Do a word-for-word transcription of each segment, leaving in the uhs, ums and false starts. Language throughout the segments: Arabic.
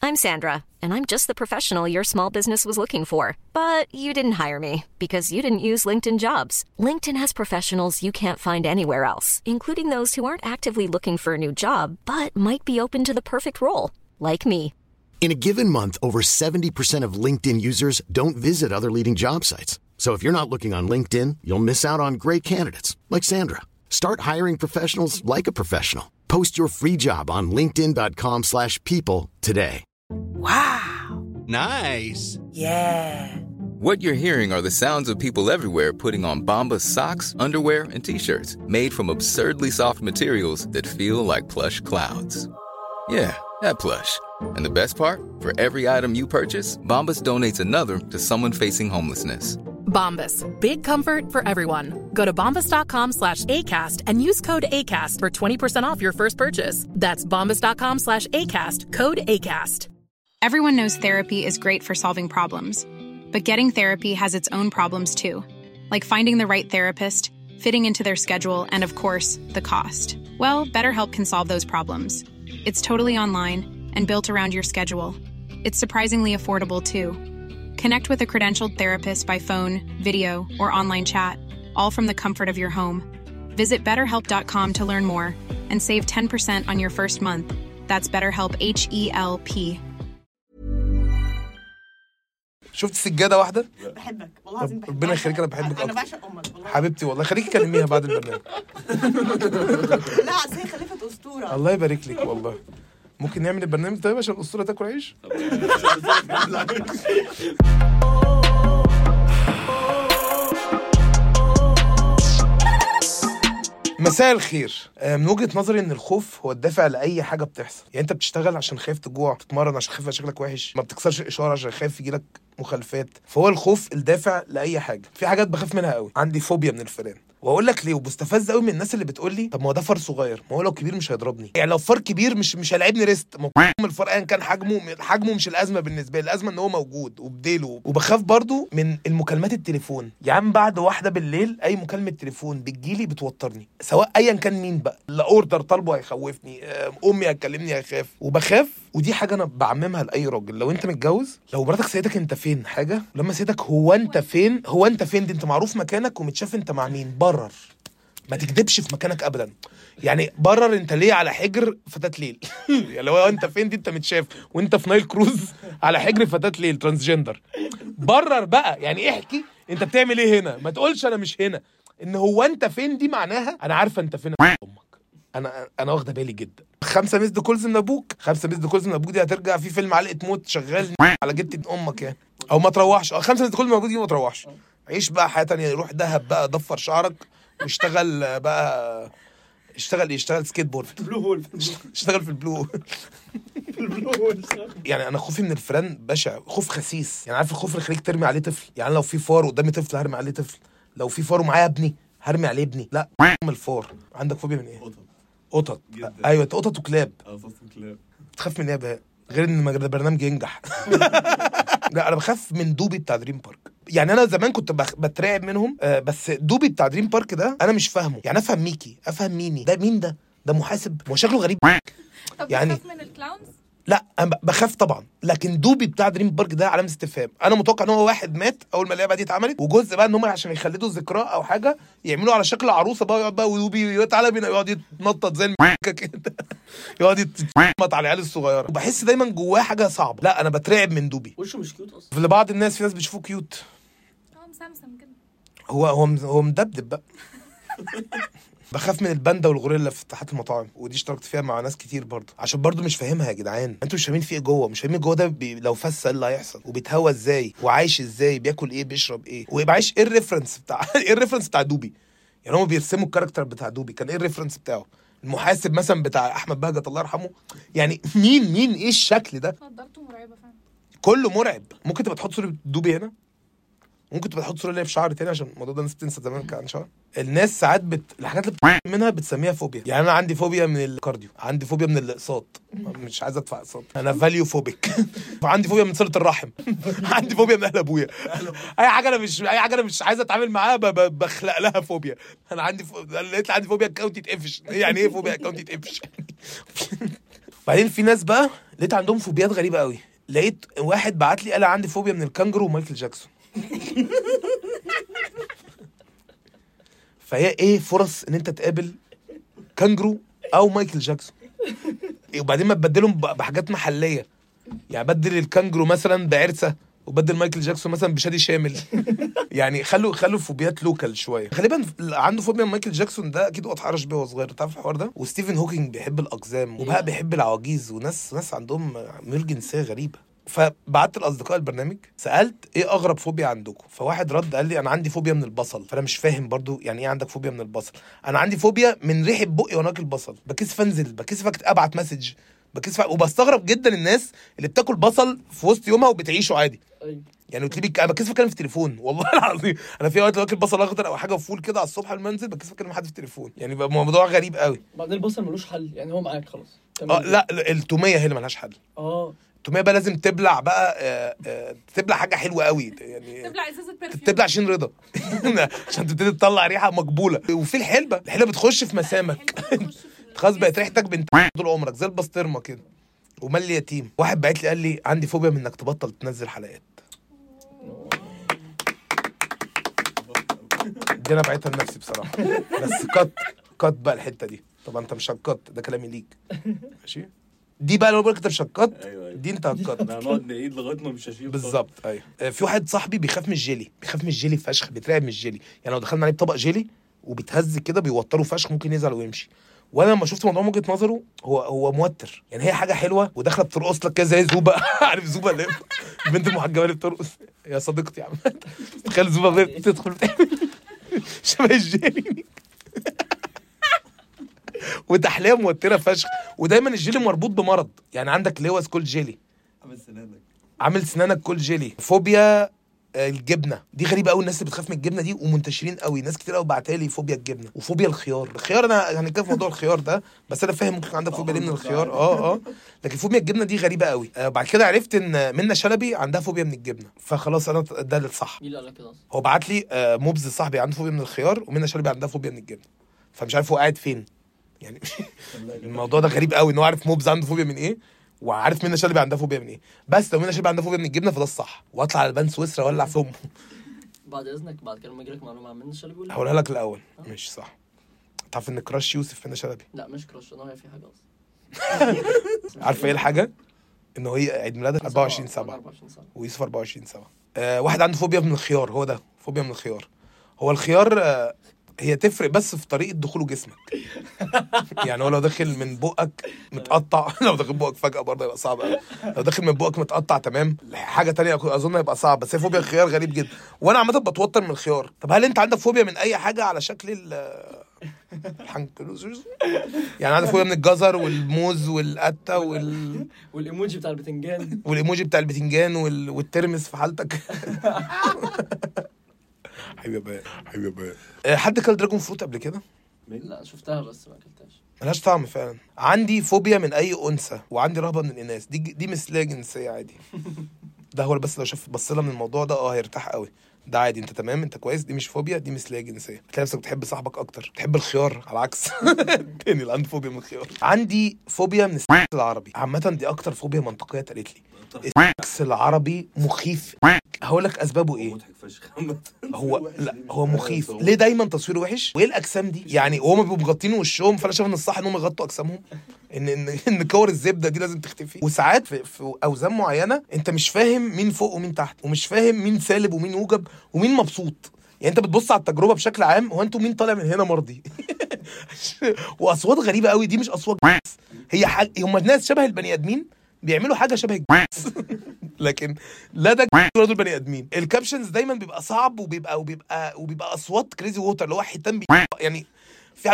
I'm Sandra, and I'm just the professional your small business was looking for. But you didn't hire me because you didn't use LinkedIn Jobs. LinkedIn has professionals you can't find anywhere else, including those who aren't actively looking for a new job, but might be open to the perfect role, like me. In a given month, over seventy percent of LinkedIn users don't visit other leading job sites. So if you're not looking on LinkedIn, you'll miss out on great candidates like Sandra. Start hiring professionals like a professional. Post your free job on linkedin dot com slash people today. Wow. Nice. Yeah. What you're hearing are the sounds of people everywhere putting on Bombas socks, underwear, and T-shirts made from absurdly soft materials that feel like plush clouds. Yeah, that plush. And the best part? For every item you purchase, Bombas donates another to someone facing homelessness. Bombas. Big comfort for everyone. Go to bombas.com slash ACAST and use code ACAST for twenty percent off your first purchase. That's bombas.com slash ACAST. Code ACAST. Everyone knows therapy is great for solving problems. But getting therapy has its own problems too. Like finding the right therapist, fitting into their schedule, and of course, the cost. Well, BetterHelp can solve those problems. It's totally online and built around your schedule. It's surprisingly affordable too. Connect with a credentialed therapist by phone, video, or online chat, all from the comfort of your home. Visit better help dot com to learn more and save ten percent on your first month. That's BetterHelp, H E L P. شفت سجادة واحدة؟ بحبك والله العظيم بحبك. ربنا يخليك، أنا بحبك أنا بعشق أمك والله حبيبتي والله. خليكي كلميها بعد البرنامج. لا أصل هي خلفت أسطورة. الله يبارك لك والله. ممكن نعمل البرنامج طيب عشان الأسطورة تاكل عيش؟ مساء الخير. من وجهة نظري ان الخوف هو الدافع لاي حاجه بتحصل. يعني انت بتشتغل عشان خايف تجوع، بتتمرن عشان خايف شكلك وحش، ما بتكسرش اشاره عشان خايف يجيلك مخالفات. فهو الخوف الدافع لاي حاجه. في حاجات بخاف منها قوي، عندي فوبيا من الفئران، واقول لك ليه. وبستفز قوي من الناس اللي بتقول لي طب ما هو ده فار صغير، ما هو لو كبير مش هيضربني. يعني لو فار كبير مش مش هيلاعبني ريست. الفار ايا كان حجمه، حجمه مش الازمه بالنسبه لي، الازمه ان هو موجود وبديله. وبخاف برضو من المكالمات التليفون. يا عم بعد واحده بالليل اي مكالمه تليفون بتجيلي بتوترني، سواء ايا كان مين بقى. لا اوردر طالبه هيخوفني، امي هتكلمني هيخاف. وبخاف، ودي حاجه انا بعممها لاي راجل. لو انت متجوز، لو مراتك سيدك انت فين حاجه، لما سيدك هو انت فين، هو انت فين دي انت معروف مكانك ومتشاف انت مع مين. برر، ما تكدبش في مكانك ابدا. يعني برر انت ليه على حجر فتاة ليل. يعني لو انت فين دي انت متشاف وانت في نايل كروز على حجر فتاة ليل ترانسجندر. برر بقى، يعني احكي انت بتعمل ايه هنا، ما تقولش انا مش هنا. ان هو انت فين دي معناها انا عارفه انت فين. امك انا انا واخده بالي جدا. خمسه ميسد كولز من ابوك، خمسه ميسد كولز من ابوك دي هترجع في فيلم علقه موت شغال على جدة امك يعني. او ما تروحش. خمسه ميسد كولز من ابوك دي ما تروحش، عيش بقى حياه تانية. روح دهب بقى، ضفر شعرك واشتغل بقى. اشتغل يشتغل سكيت بورد، بلو هول. اشتغل في البلو في البلو هول. يعني انا خوفي من الفئران بشع، خوف خسيس. يعني عارف الخوف اللي يخليك ترمي عليه طفل. يعني لو في فار قدامي طفل هرمي عليه طفل، لو في فار ومعايا ابني هرمي عليه ابني. لا ام الفار. عندك فوبيا من ايه؟ قطط. قطط. ايوه قطط وكلاب. اه قطط وكلاب. بتخاف من ايه بقى غير ان البرنامج ينجح؟ لا انا بخاف من دوبي بتاع دريم بارك. يعني انا زمان كنت بخ... بترعب منهم، آه بس دوبي بتاع دريم بارك ده انا مش فاهمه. يعني افهم ميكي، افهم ميني، ده مين ده؟ ده محاسب، هو شكله غريب. طب يعني بتخاف من الكلاونز؟ لا انا بخاف طبعا، لكن دوبي بتاع دريم بارك ده علامه استفهام. انا متوقع ان هو واحد مات اول ما اللعبه دي اتعملت، وجزء بقى ان هم عشان يخلدوا الذكرى او حاجه يعملوا على شكل عروسه بقى، يقعد بقى ودوبي تعالى بينا يقعد يتنطط زي كده، يقعد يتنطط على العيال الصغيره. وبحس دايما جواه حاجه صعبه. لا انا بترعب من دوبي. وشه مش كيوت اصلا. لبعض الناس، في ناس بيشوفوه كيوت. اه مسمسم كده. هو هو هو مدبدب بقى. بخاف من الباندا والغوريلا في تحت المطاعم، ودي اشتركت فيها مع ناس كتير برضو، عشان برضو مش فاهمها يا جدعان. انتوا مش فاهمين في ايه جوه، مش فاهمين جوه ده بي... لو فس ايه اللي هيحصل، وبيتهوى ازاي، وعايش ازاي، بياكل ايه، بيشرب ايه، ويبقى عايش. ايه الريفرنس بتاع ايه الريفرنس بتاع دوبي؟ يعني هم بيرسموا الكاركتر بتاع دوبي، كان ايه الريفرنس بتاعه؟ المحاسب مثلا بتاع احمد بهجت الله يرحمه. يعني مين مين ايه الشكل ده؟ نضارته مرعبه فعلا، كله مرعب. ممكن تبقى تحط صوره دوبي هنا، ممكن تبقى تحط صوره اللي في شعر تاني، عشان الموضوع ده الناس تنسى زمان كان شعر. الناس ساعات بت... الحاجات اللي بت... منها بتسميها فوبيا. يعني انا عندي فوبيا من الكارديو، عندي فوبيا من الاقساط، مش عايز ادفع اقساط، انا فاليو فوبيك. عندي فوبيا من صله الرحم. عندي فوبيا من اهل ابويا. اي حاجه انا مش اي حاجه انا مش عايز اتعامل معاها ب... ب... بخلق لها فوبيا. انا عندي ف... لقيت عندي فوبيا اكونت يتقفش. يعني ايه فوبيا اكونت يتقفش؟ بعدين في ناس بقى لقيت عندهم فوبيات غريبه قوي. لقيت واحد بعت لي قال عندي فوبيا من الكانجرو ومايكل جاكسون. فهي ايه فرص ان انت تقابل كانجرو او مايكل جاكسون، وبعدين ما تبدلهم بحاجات محليه، يعني بدل الكانجرو مثلا بعرسه وبدل مايكل جاكسون مثلا بشادي شامل. يعني خلوا خلوا فوبيات لوكال شويه. غالبا عنده فوبيا من مايكل جاكسون ده اكيد هو اتحرش بيه وهو صغير، تعرف الحوار ده. وستيفن هوكينج بيحب الاقزام، وبقى بيحب العواجيز، وناس ناس عندهم ميول جنسيه غريبه. فبعت لاصدقاء البرنامج سالت ايه اغرب فوبيا عندكم، فواحد رد قال لي انا عندي فوبيا من البصل. فانا مش فاهم برضو يعني ايه عندك فوبيا من البصل. انا عندي فوبيا من ريحه بقي وانا اكل بصل، بكسف انزل، بكسف ابعت مسج، بكسف. وبستغرب جدا الناس اللي بتاكل بصل في وسط يومها وبتعيشه عادي. يعني وتلاقي انا بكسف اتكلم في التليفون والله العظيم. انا في وقت باكل بصل اخضر او حاجه فول كده على الصبح المنزل بكسف اتكلم حد في التليفون. يعني بقى موضوع غريب قوي. بعدين البصل ملوش حل، يعني هو معاك خلاص. اه لا التوميه هي اللي ملهاش حل. اه التوميه بقى لازم تبلع بقى آه آه تبلع حاجه حلوه قوي، يعني تبلع ازازه برفيوم، تبلع عشان رضا عشان تبتدي تطلع ريحه مقبوله. وفي الحلبه الحلبه بتخش في مسامك خلاص بقت ريحتك بنت طول عمرك زي البسطرمه كده ومال يتيم. واحد بعت لي قال لي عندي فوبيا من انك تبطل تنزل حلقات. دي انا بعتها لنفسي بصراحه، بس كات كات بقى الحته دي. طبعا انت مش هتكت، ده كلامي ليك ماشي. دي بقى لو بقولك انت مش هتكت، دي انت هتكت. احنا هنقعد نعيد لغايه ما مش هشيل بالظبط. ايوه في واحد صاحبي بيخاف من الجيلي، بيخاف من الجيلي فشخ، بيترعب من الجيلي. يعني لو دخلنا عليه بطبق جيلي وبيتهز كده بيوتره فشخ ممكن يزعل ويمشي. وانا لما شفت موضوع من وجهه نظره هو هو موتر. يعني هي حاجه حلوه وداخله بترقص لك كده زي زوبه. عارف زوبه اللي البنت المحجبه اللي بترقص يا صديقتي يا عم. تخيل زوبه بتدخل بتعمل شبه الجيلي وتحليه موتره فشخ. ودايما الجيلي مربوط بمرض، يعني عندك لواس كل جيلي، عامل سنانك عامل سنانك كل جيلي. فوبيا الجبنه دي غريبه قوي، الناس اللي بتخاف من الجبنه دي ومنتشرين قوي، ناس كتير قوي بعتها لي فوبيا الجبنه. وفوبيا الخيار، الخيار انا هنتكلم في موضوع الخيار ده، بس انا فاهم ممكن عندك فوبيا ليه من الخيار. اه اه لكن فوبيا الجبنه دي غريبه قوي. آه بعد كده عرفت ان منى شلبي عندها فوبيا من الجبنه، فخلاص انا ده الصح. مين اللي قال كده اصلا؟ هو بعت لي آه موبز صاحبي عنده فوبيا من الخيار ومنى شلبي عندها فوبيا من الجبنه، فمش عارف هو قاعد فين يعني. الموضوع ده غريب قوي ان هو عارف موبز عنده فوبيا من ايه وعارف منى شلبي عندها فوبيا من ايه. بس لو منى شلبي عندها فوبيا من الجبنه فده الصح، واطلع على البان سويسرا اولع في امه. بعد اذنك بعد كده لما يجي لك معلومه عن منى شلبي هقولها لك الاول. مش صح؟ تعرف ان كراش يوسف منى شلبي؟ لا مش كراش، انا هي في حاجه اصلا. عارفه ايه الحاجه؟ انه هي عيد ميلادها أربعة وعشرين سبعة ويوسف أربعة وعشرين سبعة. آه واحد عنده فوبيا من الخيار، هو ده فوبيا من الخيار. هو الخيار آه هي تفرق بس في طريقه دخوله جسمك. يعني هو لو داخل من بقك متقطع، لو داخل بقك فجاه برضه يبقى صعب قوي. لو داخل من بقك متقطع تمام، حاجه تانية اظن يبقى صعب. بس هي فوبيا الخيار غريب جدا، وانا عامه بتوتر من الخيار. طب هل انت عندك فوبيا من اي حاجه على شكل ال الحنكلوز؟ يعني عندك فوبيا من الجزر والموز والقته وال والايموجي بتاع البتنجان والايموجي بتاع البتنجان وال... والترمس في حالتك. حبيبي بقى حبيبي بقى. حد كل دراجون فروت قبل كده؟ لا شفتها بس ما اكلتهاش، ملهاش طعم فعلا. عندي فوبيا من اي انثى وعندي رهبه من الاناث. دي دي مثليه جنسيه عادي. ده هو بس لو شاف بص لها من الموضوع ده اه هيرتاح قوي. ده عادي، انت تمام، انت كويس. دي مش فوبيا، دي مثليه جنسيه. بتلاقي نفسك بتحب صاحبك اكتر، بتحب الخيار على العكس. تاني اللي عنده فوبيا من الخيار. عندي فوبيا من السكس العربي. عامه دي اكتر فوبيا منطقيه اتقالت لي. السكس العربي مخيف. هقول لك اسبابه ايه. هو لا هو مخيف. ليه دايما تصويره وحش؟ وايه الاجسام دي؟ يعني وهم بيبقوا مغطين وشهم، فانا شايف ان الصح ان هم يغطوا اجسامهم. ان ان ان كور الزبده دي لازم تختفي. وساعات في, في اوزان معينه انت مش فاهم مين فوق ومين تحت، ومش فاهم مين سالب ومين موجب ومين مبسوط. يعني انت بتبص على التجربه بشكل عام، هو انتوا مين طالع من هنا مرضي؟ واصوات غريبه قوي. دي مش اصوات هي حاجه، هم الناس شبه البني ادمين بيعملوا حاجه شبه الجنس. لكن لا ده دول بني ادمين. الكابشنز دايما بيبقى صعب وبيبقى وبيبقى وبيبقى اصوات كريزي ووتر اللي هو حيتان يعني في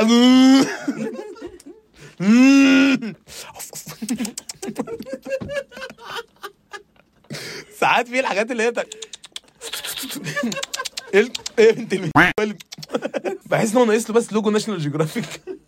ساعات في الحاجات اللي هي بتاع ايه ايه بنت الم... بحس ان هو ناقص له بس لوجو ناشونال جيوغرافيك.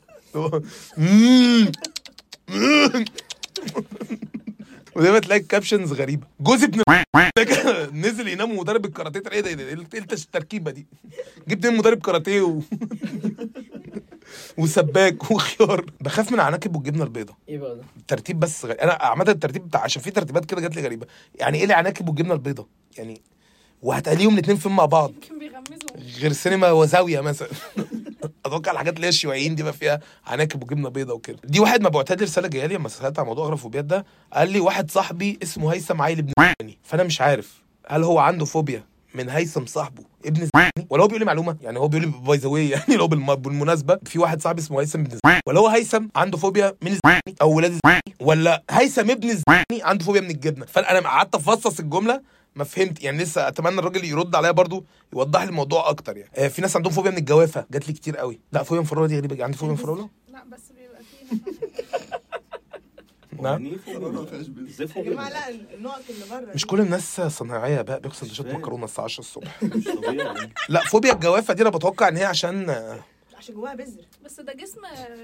ودايما تلاقي كابشنز غريبه. جوز ابن نزل ينام ومدرب الكاراتيه. ايه ده ايه التركيبه دي؟ جبت مدرب كاراتيه و... وسباك وخيار. بخاف من العناكب والجبنه البيضاء. ايه بقى ده؟ الترتيب بس غريب. انا عامه الترتيب بتاع عشان في ترتيبات كده جات لي غريبه. يعني ايه العناكب والجبنه البيضاء يعني؟ وهتقليهم الاثنين فين مع بعض؟ يمكن بيغمزوا. غير سينما وزاويه مثلا. اتوقع الحاجات اللي هي الشيوعيين دي بقى فيها عناكب وجبنه بيضاء وكده. دي واحد ما بعتها لي رساله جايه لي لما سالت عن موضوع اغرافوبيات ده، قال لي واحد صاحبي اسمه هيثم عايل ابن زاني. فانا مش عارف هل هو عنده فوبيا من هيثم صاحبه ابن زاني، ولا هو بيقول لي معلومه يعني هو بيقول لي باي ذا واي يعني لو بالمناسبه في واحد صاحبي اسمه هيثم ابن زاني، ولا هو هيثم عنده فوبيا من الزاني او ولاد الزاني، ولا هيثم ابن الزاني عنده فوبيا من الجبنه. فانا قعدت افصص الجمله ما فهمت يعني. لسه اتمنى الراجل يرد عليا برضو يوضح لي الموضوع اكتر يعني. آه في ناس عندهم فوبيا من الجوافه، جات لي كتير قوي. لا فوبيا من الفراوله دي غريبه. عندي فوبيا من الفراوله؟ لا بس بيبقى فيه نعم. يا جماعه لا النقط اللي بره مش كل الناس صناعيه بقى بياكلوا سندوتشات مكرونه الساعه عشرة الصبح. مش طبيعي. لا فوبيا الجوافه دي انا بتوقع ان هي عشان عشان جواها بذر. بس ده جسم.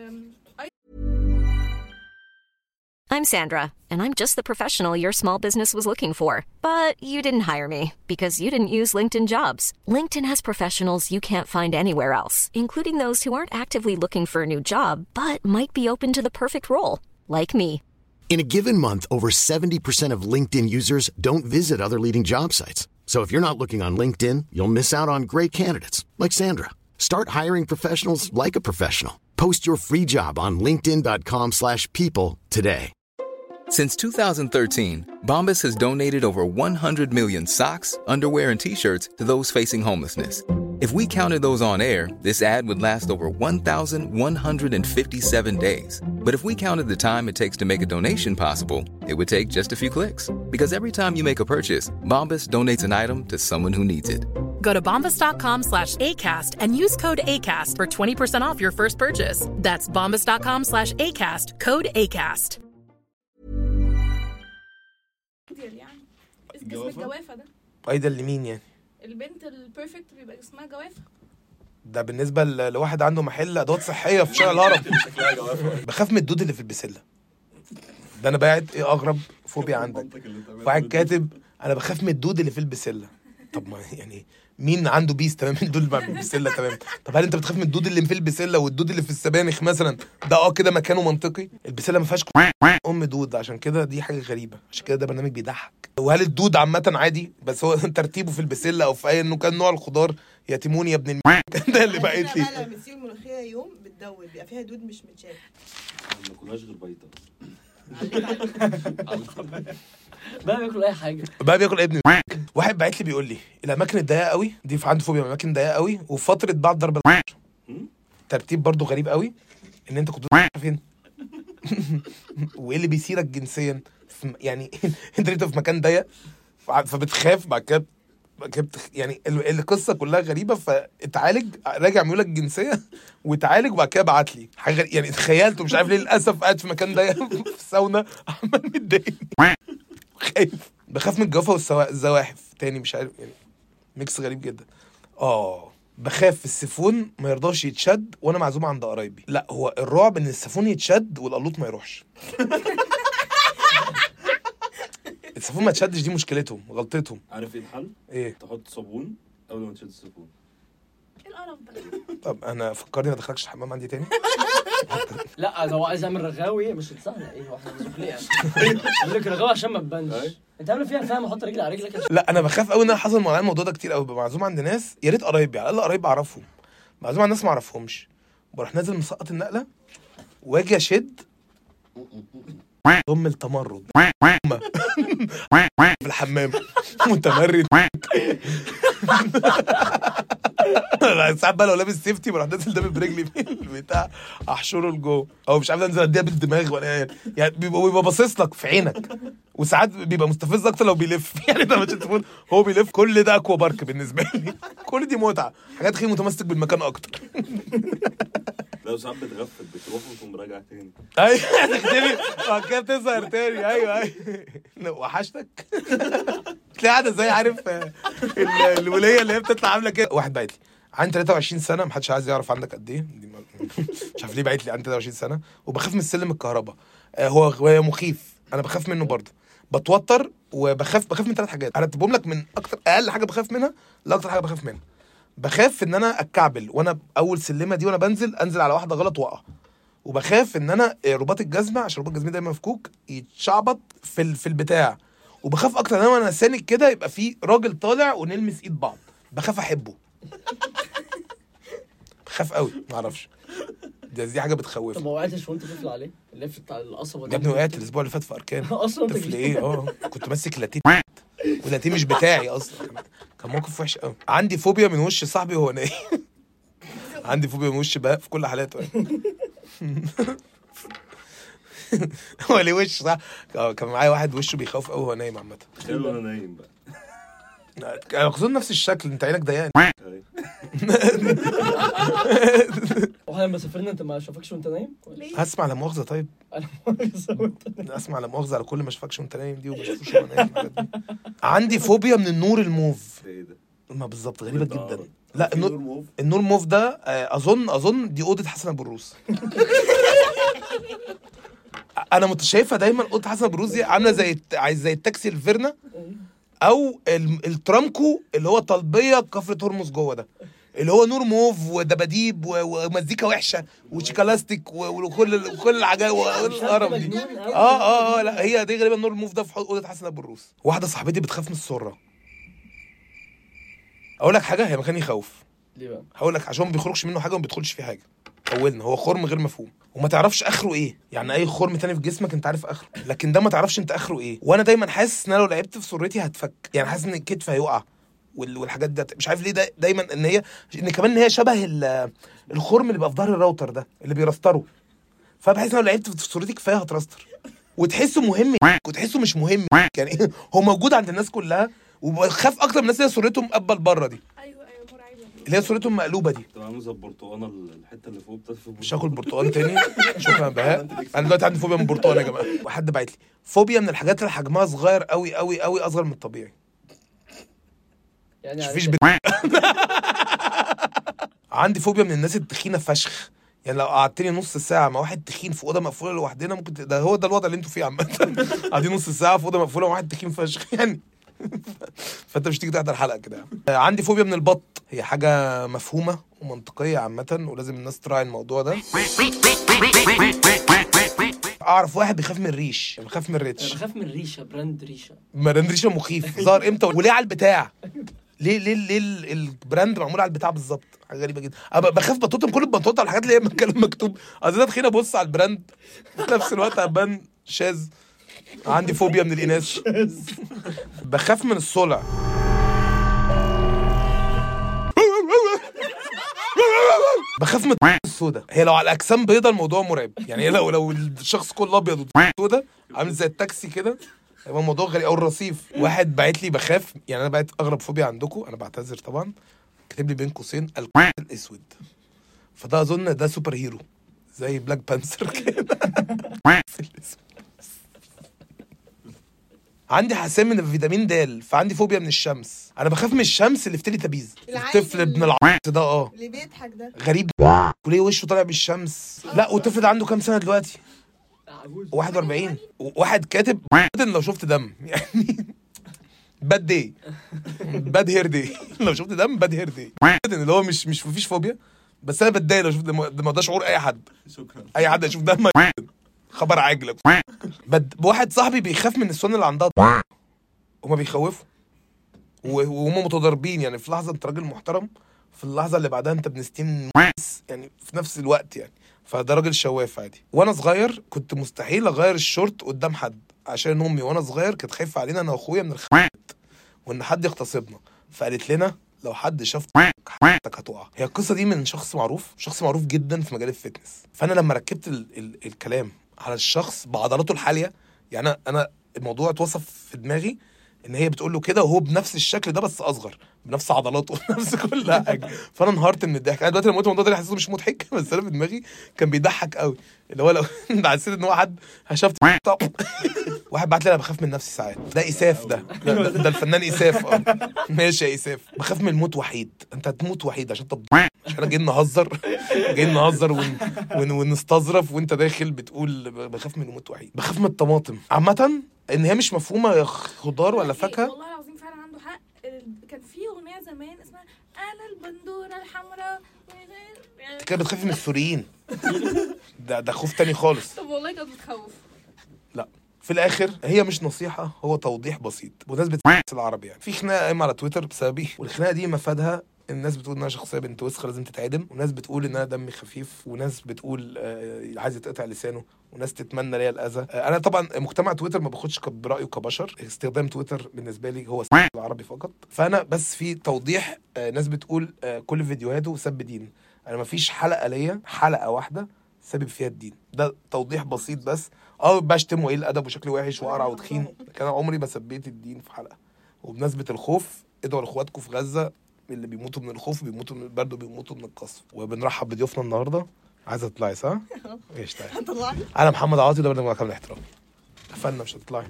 I'm Sandra, and I'm just the professional your small business was looking for. But you didn't hire me because you didn't use LinkedIn Jobs. LinkedIn has professionals you can't find anywhere else, including those who aren't actively looking for a new job, but might be open to the perfect role, like me. In a given month, over seventy percent of LinkedIn users don't visit other leading job sites. So if you're not looking on LinkedIn, you'll miss out on great candidates like Sandra. Start hiring professionals like a professional. Post your free job on linkedin dot com slash people today. Since two thousand thirteen, Bombas has donated over one hundred million socks, underwear, and T-shirts to those facing homelessness. If we counted those on air, this ad would last over one thousand one hundred fifty-seven days. But if we counted the time it takes to make a donation possible, it would take just a few clicks. Because every time you make a purchase, Bombas donates an item to someone who needs it. Go to bombas.com slash ACAST and use code ACAST for twenty percent off your first purchase. That's bombas.com slash ACAST, code ACAST. يعني جسم الجوافه ده ايضا لمين يعني؟ البنت البيرفكت بيبقى جسمها جوافه. ده بالنسبه لواحد عنده محل ادوات صحيه في شارع الهرم. بخاف من الدود اللي في البسله ده. انا باعت ايه اغرب فوبيا عندك؟ واحد كاتب انا بخاف من الدود اللي في البسله. طب ما يعني مين عنده بيس تمام الدود اللي في البسله تمام؟ طب هل انت بتخاف من الدود اللي في البسله والدود اللي في السبانخ مثلا؟ ده اه كده مكانه منطقي. البسله ما فيهاش ام دود، عشان كده دي حاجه غريبه، عشان كده ده برنامج بيضحك. وهل الدود عامه عادي بس هو ترتيبه في البسله او في اي انه كان نوع الخضار؟ يتيمون يا ابن الم... ده اللي بقيت لي. لا لا بتسيب الملوخيه يوم بتدوب بيبقى فيها دود مش متشاف. ما كناش غير بيضه بقى بياكل اي حاجه بقى بياكل ابن. واحد بعت لي بيقول لي الاماكن الضيقه قوي دي في عنده فوبيا من الاماكن الضيقه قوي وفتره بعد ضرب ترتيب برضو غريب قوي ان انت كنت فين. وايه اللي بيثيرك جنسيا يعني؟ انت انت في مكان ضيق فبتخاف بعد كده يعني القصه كلها غريبه. فاتعالج راجع ميولك الجنسيه واتعالج وبعد كده بعت لي حاجه يعني اتخيلت ومش عارف ليه للاسف قاعد في مكان ضيق في الساونا عمال متضايق خايف. بخاف من الجوافه والزواحف تاني مش عارف يعني ميكس غريب جدا. اه بخاف السيفون ما يرضاش يتشد وانا معزوم عند قرايبي. لا هو الرعب ان السيفون يتشد والقلوط ما يروحش. السيفون ما تشدش دي مشكلتهم غلطتهم. عارف ايه الحل؟ ايه؟ تحط صابون قبل ما تشد السيفون. ايه القرف ده؟ طب انا فكرني ما ادخلكش الحمام عندي تاني. لا ده هو عايز يعمل رغاوي مش سهله. ايه واحنا مزوقين بقول لك رغاوي عشان ما تبانش. انت عامل فيها فاهم احط رجلي على رجلك. لا انا بخاف قوي ان انا حصل معايا الموضوع ده كتير قوي. ببقى معزوم عند ناس يا ريت قرايبي على الاقل قرايبي اعرفهم، معزوم عند ناس ما اعرفهمش بروح نازل مسقط النقله واجي اشد ضم التمرد في الحمام متمرد. ساعات بقى لو لابس سيفتي بروح نازل ده برجلي في البتاع احشره لجوه او مش عارف انزل اديها بالدماغ ولا يعني بيبقى بيبقى باصص لك في عينك. وساعات بيبقى مستفز اكتر لو بيلف يعني ده مش تقول هو بيلف. كل ده اكوا بارك بالنسبه لي. كل دي متعه حاجات خير متمسك بالمكان اكتر. لو ساعات بتغفل بتروح وتقوم راجع تاني. ايوه تختفي بعد كده تظهر تاني. ايوه ايوه وحشتك تلاقي قاعده زي عارف الوليه اللي هي بتطلع عامله كده. واحد باعت لي عندي ثلاثة وعشرين سنه محدش عايز يعرف عندك قد ايه. مش عارف ليه باعت لي عندي ثلاثة وعشرين سنه وبخاف من السلم الكهرباء. هو هو مخيف انا بخاف منه برضه. بتوتر وبخاف بخاف من ثلاث حاجات انا اتبهم لك من اكتر اقل حاجه بخاف منها لاكتر حاجه بخاف منها. بخاف ان انا اتكعبل وانا اول سلمه دي وانا بنزل انزل على واحده غلط واقع. وبخاف ان انا رباط الجزمه عشان رباط الجزمه دايما مفكوك يتشعبط في في البتاع. وبخاف اكتر ان انا وانا ساند كده يبقى في راجل طالع ونلمس ايد بعض. بخاف احبه. بخاف قوي ما اعرفش. دي, دي حاجه بتخوف. طب ما وقعتش وانت طفل عليه اللف بتاع القصبه يا ابني وقعت الاسبوع اللي فات في اركان. اصلا طفل ايه اه كنت ماسك لاتيه واللاتيه مش بتاعي اصلا. كان موقف وحش قوي. عندي فوبيا من وش صاحبي وهو نايم. عندي فوبيا من وش بقى في كل حالاته. هو ليه وش صح؟ كان معايا واحد وشه بيخوف قوي وهو نايم عامه. حلو انا نايم بقى. خصوصا نفس الشكل انت عينك ضيقه. واحنا لما سافرنا انت ما شافكش وانت نايم؟ هسمع لا مؤاخذه. طيب انا مؤاخذه اسمع لا مؤاخذه على كل ما شافكش وانت نايم دي وما شافوش وهو نايم. عندي فوبيا من النور الموف. ايه ده؟ ما بالظبط غريبه جدا. لا النور النور موف ده اظن اظن دي اوضه حسن ابو الروس. انا متشايفها دايما اوضه حسن ابو الروس دي عامله زي زي التاكسي الفيرنا او الترامكو اللي هو طلبيه كفره هرمز جوه ده اللي هو نور موف ودباديب ومزيكا وحشه وشيكالاستيك وكل كل العجائب والقرف دي. اه اه اه لا هي دي غالبا نور موف ده في اوضه حسن ابو الروس. واحده صاحبتي بتخاف من السره. اقول لك حاجه هي مكان يخوف. ليه بقى؟ هقول لك عشان ما بيخرجش منه حاجه وما بيدخلش فيه حاجه. اولنا هو خرم غير مفهوم وما تعرفش اخره ايه. يعني اي خرم تاني في جسمك انت عارف اخره لكن ده ما تعرفش انت اخره ايه. وانا دايما حاسس ان انا لو لعبت في سرتي هتفك. يعني حاسس ان الكتف هيقع والحاجات دي مش عارف ليه. دا دايما ان هي ان كمان ان هي شبه الخرم اللي بقى في ظهر الراوتر ده اللي بيرستره. فبحس ان لو لعبت في سرتي كفايه هترستر وتحسه مهم وتحسه مش مهم. يعني هو موجود عند الناس كلها وبخاف اكتر من الناس اللي صورتهم مقبل بره دي. ايوه ايوه مرعبه اللي هي صورتهم مقلوبه دي. طب عامل زي البرتقانه الحته اللي فوق بتاعت مش هاكل برتقان تاني. شكرا بهاء. انا دلوقتي عندي فوبيا من البرتقان يا جماعه. وحد باعت لي فوبيا من الحاجات اللي حجمها صغير قوي قوي قوي اصغر من الطبيعي. يعني مفيش بت... عندي فوبيا من الناس التخينه فشخ. يعني لو قعدتني نص ساعه مع واحد تخين في اوضه مقفوله لوحدنا ممكن ت... ده هو ده الوضع اللي انتوا فيه عامه. قاعدين نص ساعه في اوضه مقفوله مع واحد تخين فشخ يعني. فانت مش تيجي تحضر الحلقه كده. عندي فوبيا من البط. هي حاجه مفهومه ومنطقيه عامه ولازم الناس تراعي الموضوع ده. اعرف واحد بيخاف من الريش. بيخاف من الريتش. بخاف من ريشه براند ريشه. براند ريشه مخيف. ظهر امتى وليه على البتاع؟ ليه ليه ليه البراند معمول على البتاع بالظبط؟ حاجه غريبه جدا. انا بخاف بطوطهم كل البطوطه على الحاجات اللي هي مكان مكتوب. قصدي تخينه ابص على البراند في نفس الوقت ابان شاذ. عندي فوبيا من الاناث. بخاف من الصلع. بخاف من السودا. هي لو على الاجسام بيضه الموضوع مرعب. يعني لو لو الشخص كله ابيض وسودا عامل زي التاكسي كده يبقى الموضوع غريب. او الرصيف. واحد باعت لي بخاف. يعني انا باعت اغرب فوبيا عندكم. انا بعتذر طبعا. كاتب لي بين قوسين الاسود. فده اظن ده سوبر هيرو زي بلاك بانثر كده. عندي حساسيه من الفيتامين د فعندي فوبيا من الشمس. انا بخاف من الشمس اللي في تيلي تابيز. الطفل ابن العبط ده اه اللي بيضحك ده غريب. وليه وشه طالع بالشمس؟ لا والطفل ده عنده كام سنه دلوقتي؟ واحد واربعين. واحد كاتب لو شفت دم يعني باد داي باد هير داي. لو شفت دم باد هير داي. اللي هو مش مش مفيش فوبيا بس انا بتضايق لو شفت دم. ما ده شعور اي حد. شكرا. اي حد يشوف دم خبر عاجل. بد واحد صاحبي بيخاف من السوان اللي عندها وما بيخوفوا وهم متضاربين. يعني في لحظه انت راجل محترم في اللحظه اللي بعدها انت بنستين يعني في نفس الوقت يعني. فده راجل شواف عادي. وانا صغير كنت مستحيل اغير الشورت قدام حد عشان امي وانا صغير كانت خايفه علينا انا واخويا من الخوات وان حد يغتصبنا. فقالت لنا لو حد شاف حياتك هتقع. هي القصه دي من شخص معروف شخص معروف جدا في مجال الفتنس. فانا لما ركبت ال ال الكلام على الشخص بعضلاته الحاليه يعني انا انا الموضوع اتوصف في دماغي ان هي بتقول له كده وهو بنفس الشكل ده بس اصغر بنفس عضلاته بنفس كل حاجه. فانا انهارت من الضحك. انا دلوقتي لما قلت الموضوع ده حسيته مش مضحك بس انا في دماغي كان بيضحك قوي. اللي هو لو حسيت ان هو حد هشفت طب واحد بعت لي انا بخاف من نفسي ساعات. ده اساف. ده ده, ده, ده الفنان اساف. اه ماشي يا اساف. بخاف من الموت وحيد. انت هتموت وحيد عشان طب عشان احنا جايين نهزر جايين نهزر ون... ون... ونستظرف وانت داخل بتقول بخاف من الموت وحيد. بخاف من الطماطم عامه ان هي مش مفهومه خضار ولا فاكهه. والله العظيم فعلا عنده حق. كان في اغنيه زمان اسمها انا البندوره الحمراء. انت كده بتخافي من السوريين. ده ده خوف تاني خالص. طب والله كانت بتخوف. لا في الاخر هي مش نصيحه، هو توضيح بسيط بمناسبه العربي. يعني في خناقه قايمه على تويتر بسببي، والخناقه دي مفادها الناس بتقول ان انا شخصيه بنت وسخه لازم تتعدم، وناس بتقول ان انا دمي خفيف، وناس بتقول آه عايز يتقطع لسانه، وناس تتمنى ليا الاذى. آه انا طبعا مجتمع تويتر ما باخدش برايه كبشر، استخدام تويتر بالنسبه لي هو العربي فقط. فانا بس في توضيح. آه ناس بتقول آه كل فيديوهاته سب دين. انا ما فيش حلقه ليا حلقه واحده سبب فيها الدين. ده توضيح بسيط بس. اه بشتم وايه الادب وشكلي وحش واقرع وتخين، كان عمري ما سبيت الدين في حلقه. وبمناسبه الخوف، ادعوا لاخواتكم في غزه اللي بيموتوا من الخوف، بيموتوا من البرد وبيموتوا من القصف. وبنرحب بضيوفنا النهارده. عايزه تطلعي صح؟ ايش طيب هتطلعي؟ انا محمد عاطي، ده برنامج كامل احترام. قفلنا مش هتطلعي.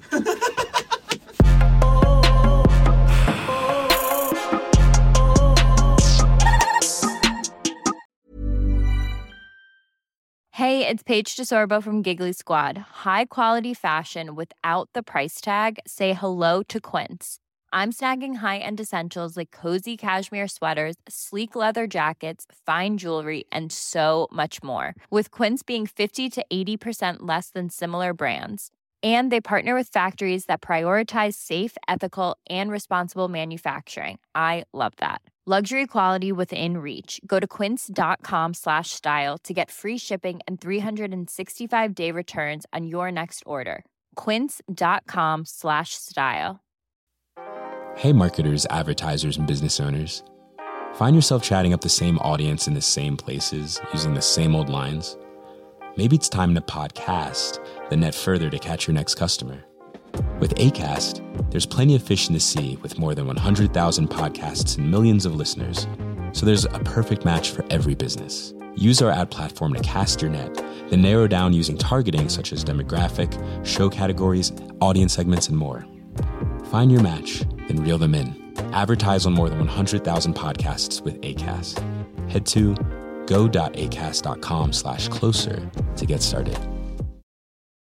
Hey, it's Paige DeSorbo from Giggly Squad. High quality fashion without the price tag. Say hello to Quince. I'm snagging high-end essentials like cozy cashmere sweaters, sleek leather jackets, fine jewelry, and so much more. With Quince being fifty to eighty percent less than similar brands. And they partner with factories that prioritize safe, ethical, and responsible manufacturing. I love that. Luxury quality within reach. Go to quince.com slash style to get free shipping and three sixty-five day returns on your next order. Quince.com slash style. Hey marketers, advertisers, and business owners. Find yourself chatting up the same audience in the same places, using the same old lines? Maybe it's time to podcast the net further to catch your next customer. With Acast, there's plenty of fish in the sea with more than one hundred thousand podcasts and millions of listeners. So there's a perfect match for every business. Use our ad platform to cast your net, then narrow down using targeting such as demographic, show categories, audience segments, and more. Find your match, then reel them in. Advertise on more than one hundred thousand podcasts with Acast. Head to go.acast.com slash closer to get started.